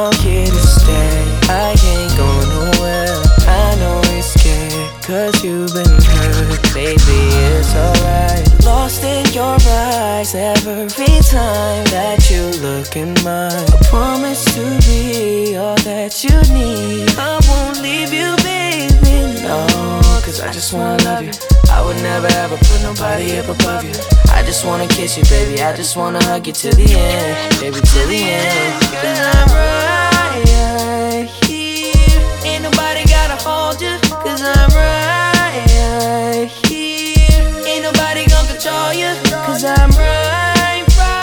out here to stay. I ain't going nowhere. I know you're scared, cause you've been hurt. Baby, it's alright. Lost in your eyes every time that you look in mine. I promise to be all that you need. I won't leave you, baby, no, cause I just wanna love you. I would never ever put nobody up above you. I just wanna kiss you, baby, I just wanna hug you till the end. Baby, till the end. Cause I'm right here. Ain't nobody gotta hold you. Cause I'm right here. Ain't nobody gonna control you. Cause I'm right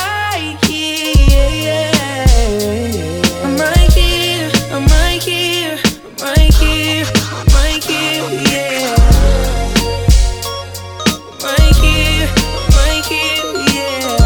here. I'm right here. I'm right here. I'm right here. I'm right here, yeah. Right here, right here, yeah.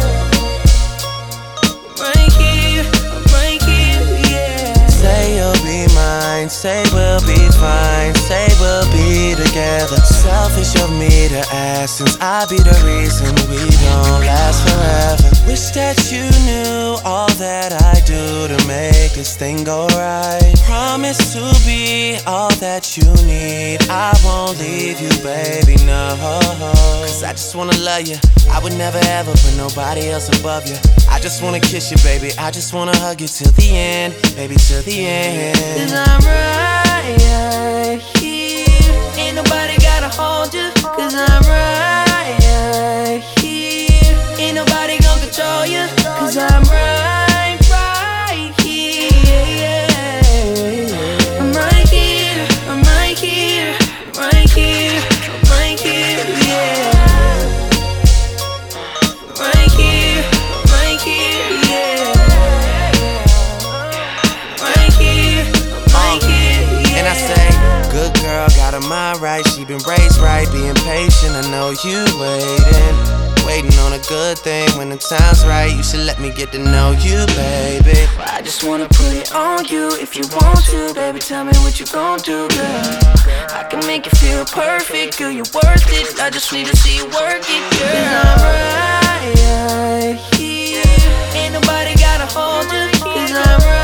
Right here, right here, yeah. Say you'll be mine, say we'll be fine, say we'll be together. Selfish of me to ask, since I be the reason we don't last forever. Wish that you knew all that I do to make this thing go right. Promise to be all that you need. I won't leave you, baby, no. Cause I just wanna love you. I would never ever put nobody else above you. I just wanna kiss you, baby, I just wanna hug you till the end. Baby, till the end. Cause I'm right here. Ain't nobody gotta hold you. Cause I'm right here. Ain't nobody gonna control you. Cause I'm right here. I'm right here. I'm right here. I'm right here. I'm right here, yeah. Right here. Right here, yeah. Right here. Right here, yeah. And I say, good girl, got her mind right. She been raised right, being patient. I know you waiting on a good thing. When the time's right, you should let me get to know you, baby. I just wanna put it on you. If you want to, baby, tell me what you gon' do, girl. I can make you feel perfect, girl, you're worth it. I just need to see you work it, girl. Cause I'm right here. Ain't nobody gotta hold you. Cause I'm right